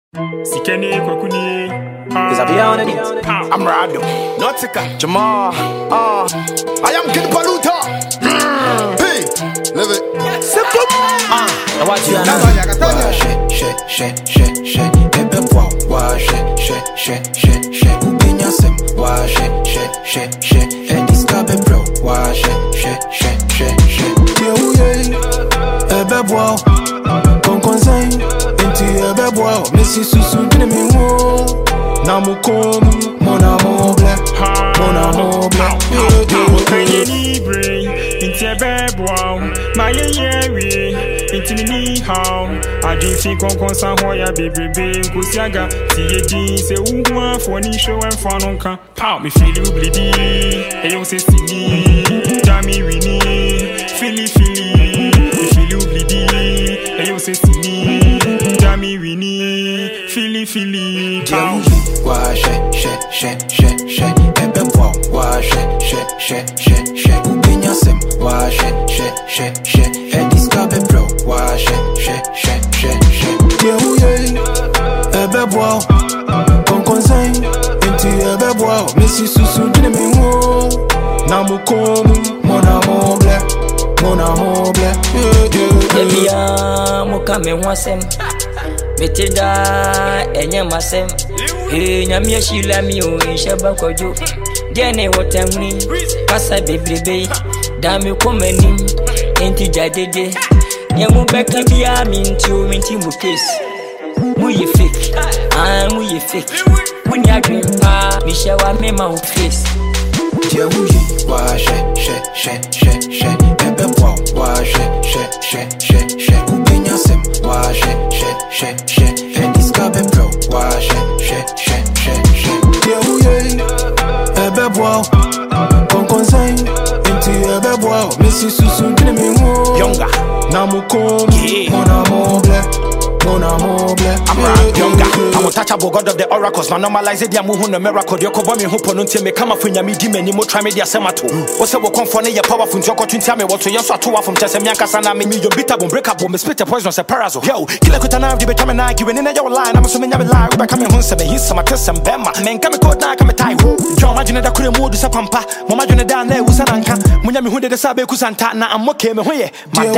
Sikene Kwakuni. Is I be on it? I'm Rado, Nautica, Jamal. I am Kid Paluta. Hey, live it. Simple. I watch you now. Messi Susu dine mi wo na mo komu mon amour black Kanye ni brain inti ebebo my yewe inti ni how I do think kon san ho ya bebebe nkosiaga ti yedi se uhu afo ni show and fun on kan pow me feel you bleedy e yo se sini dami wini fili me feel you bleedy e yo se sini dami wini fili pow wa she ebe bo wa she ubinya sem wa she edis kabe bro wa she ebe bo konkonsen enti ebe bo Messi Susu dine mi wo na mo komu mon amour black Ebia mo ka me ho asem metida enye masem nyame ahila mi o nhaba kwadwo de ne wotamni kasa bebrebe da me komanim enti jadede nyemu beka bia minti mu case mu ye fake mu ye fake munya dream pa mi shawa me ma face wa she ebe bo wa she ubinya sem wa she edis kabe bro wa she ebe bo konkonsen enti ebe bo Messi Susu dine mi wo Younger. na mo komu mon amour black I'm Rad Younger. I'm untouchable God of the oracles. Man normalize it, I'm who no miracle. You cover me who ponunti me come from me demon. You try me dia semato. What's up? Come for your powerful. You got to tell me what to answer to from Chesemia Casana. Me your bitter bone break up. Me split the poison. Se parazo. Yo, killer could not be coming like you in your line. I'm assuming I'm alive. We coming home. Seven he's some test and bema. Men come code now. Come tie. John imagine that couldn't move to Sapampa. Mama Juna down there was an anchor. When you who did the Sabe Kusanta. Now I'm okay. Me who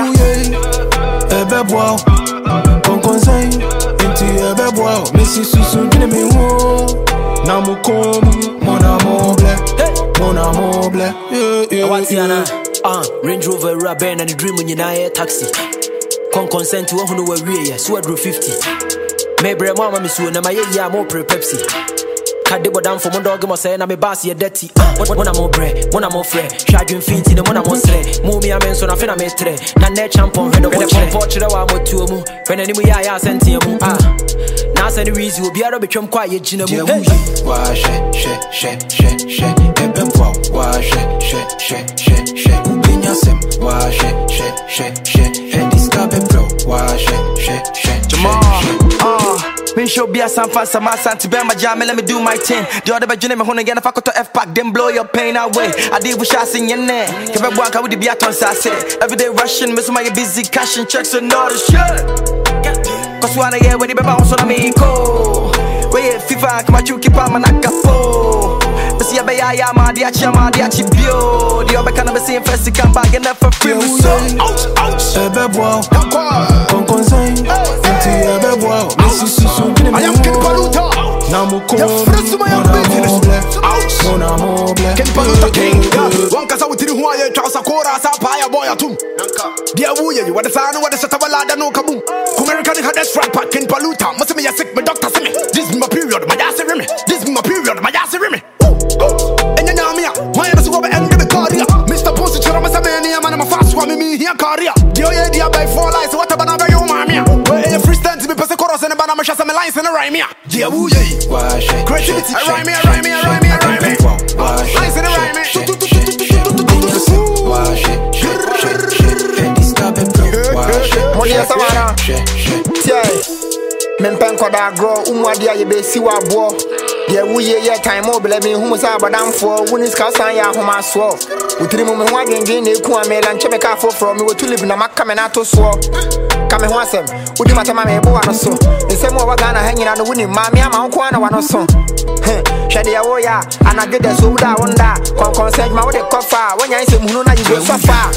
konkonsen enti ebe bo Messi Susu dine mi wo na mo komu mon amour black What's yana? Range Rover Raben and the dream when you na taxi. Consent to who know we so I drew 50. Maybe mama me so na my ya mo pre Pepsi. Kadebo down for my dog mo say na me boss ye dirty. When I'm more bread, when I'm more friend. Shagin feet in the when I'm more stre. Move me a man so na fe na me tre. Na ne champion head of the portrait wa mo tuo mu. When any mu ya senti mu. Now send the reason will be a bit quiet jina mu. Wa she ebe bo wa she ubinya sem wa she edis kabe bro wa she Jamal. Me show be a San Fasa, my Santi Bama Jam, let me do my thing. The other by me home again, if I got to F pack, then blow your pain away. I did with shots in your neck. Keep a walk, I would be a ton, I said. Every day rushing, miss my busy cashing checks and all the shit. Cause one year when you be bounce on me, go. Wait, FIFA, come at you, keep on my nakapo. But see, I am a diachi bio. The other kind of same first to come back and never free me. So, ouch. Ebe bo konkonsen enti ebe bo Messi Susu dine mi wo I am Kid Paluta. na mo komu mon amour black Kid Paluta King. One cause I would tell you who I am. Charles Akora, Sapaya boy at home. Dear Wooya, you want the sound of what the Satabalada no kaboom. American had that strap pack Kid Paluta. Must be a sick, but doctor see me. This is my period, my ass remy. This is my period, my ass remy. And you know me, why am I so over and give a career? Mr. Postage, I'm a man, I'm a fast one, me here career. The idea by 4 lies, what about a you, mamma? Where you free stand to be person chorus and a banana shot some lines in a rhyme here. Dear Wooya, creativity, a rhyme. Lines in a rhyme. Money Savannah. Mempen koda grow umwadia ye be siwa bo. Ye wuye ye time mobile me humu sa badam for wunis ka san ya homa so. Utiri mu me ho agengen na eku amela nche me ka for from me wo to live na maka me na to so. Come and watch them. Would you matter, mammy, boy, no so? The same way we're gonna hang out on the winning, mammy, I'm on corner, one or so. Shady Awoya, and I get the soda wonder. Consent my with the coffer. When I say Mununa, you go so far.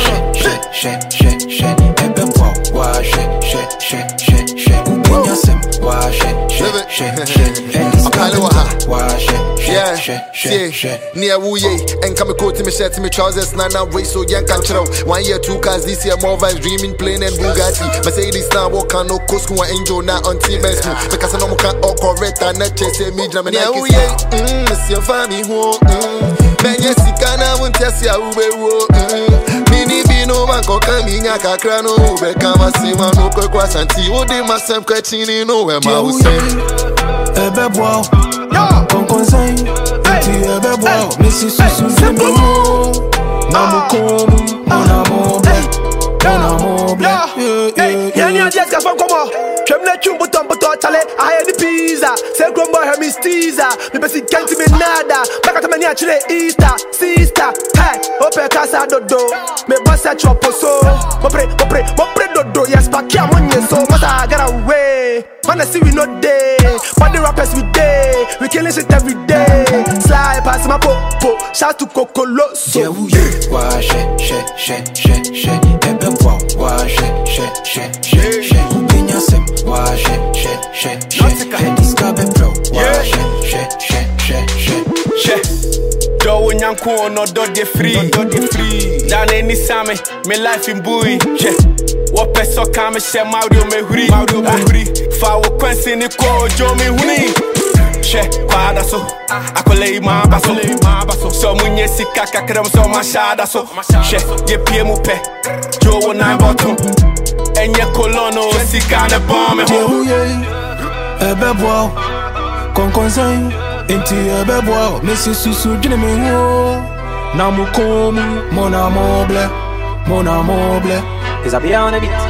Near Wuye, and come coat to me, shirt to me, trousers, Nana, way so young country. 1 year, 2 cars, this year, more vibes, dreaming, plane, and Bugatti. Mercedes now walk on no Costco and Angel now on T-Benz. Because I know I can't all correct and not chase me, German. Yeah, it's your family home. Man, yes, you can't have test ya, Mini Bino, Manco, coming, I can't cry no, Becama, Sima, no Quackwas, and T. What they must have catching in nowhere, my house. Ebe boy, con conseil, tu ebe boy, Missy Susu Zemo, Namukomu, mon amour bleu, Y'a dit qu'à fond comment? Je me l'ai tué, bouton, tale, I had the pizza, c'est comme moi, her mistiza, mais parce qu'il can't me nada, back at mania, tu Easter, sister, hey, open casa dodo, mais boss à tu poso, mon pré dodo, yes, pas qui a mon yeso, moi ça get away, man, I see we not day, but the rappers we day, we killing shit every day, slide past my popo, shout to Cocoloso. Yeah, we wash it, ebe boy, wash it, Ubinya sem, wash it, Discover pro, wash it, Do when young cool no do de free. Down any same, me life in buoy. What peso come share Mario me huri. Fa wo kwensi ni ko jo me huni. Kwada so, akole ma baso. So munye sika kakrem so mashada so. Ye pie mu pe, jo wo nine bottom. Enye kolono sika ne bomb me ho. Ebe boy, con conseil. Inti ebe boy, Missy Susu dine me wo. Namukomu, mon amour bleu. Is I be on a beat?